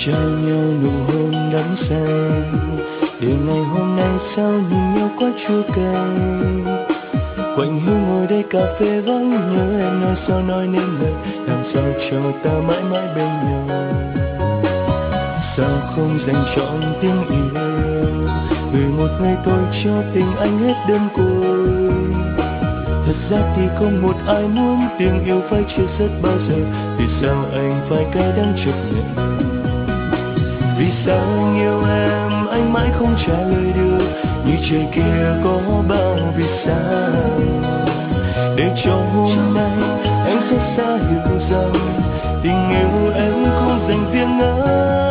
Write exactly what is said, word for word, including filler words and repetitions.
trao nhau nụ hôn đắm say, để ngày hôm nay sao nhìn nhau quá chua cay. Quạnh hiu ngồi đây cà phê vắng nhớ em, nói sao nói nên lời, làm sao cho ta mãi mãi bên nhau. Sao không dành trọn tiếng yêu, vì một ngày tôi cho tình anh hết đơn côi. Thật ra thì không một ai muốn tình yêu phải chia sớt bao giờ, vì sao anh phải cay đắng chấp nhận. Vì sao anh yêu em anh mãi không trả lời được, như trời kia có bao vì sao. Để cho hôm nay anh xót xa hiểu rằng tình yêu em không dành riêng anh.